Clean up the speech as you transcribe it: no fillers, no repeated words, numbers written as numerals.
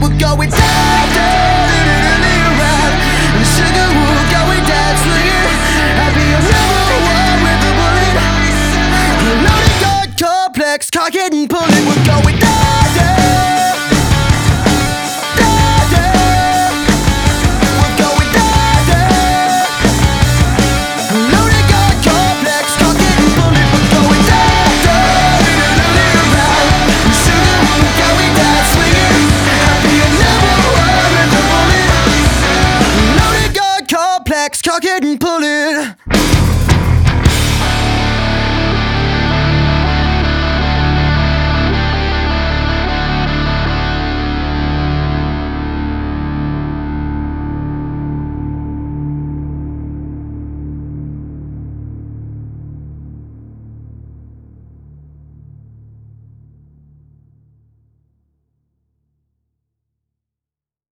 we're going down, down, around. Sugar, we're going down, swinging. I'll be your number one with a bullet. Loaded gun complex, cock it and pull it. We're going down, down, down, down. We're going down, down. Loaded gun complex, cock it and pull it. We're going down, down, around. Sugar, we're going down, swinging. I'll be your number one with a bullet. Loaded gun complex, cock it and pull it.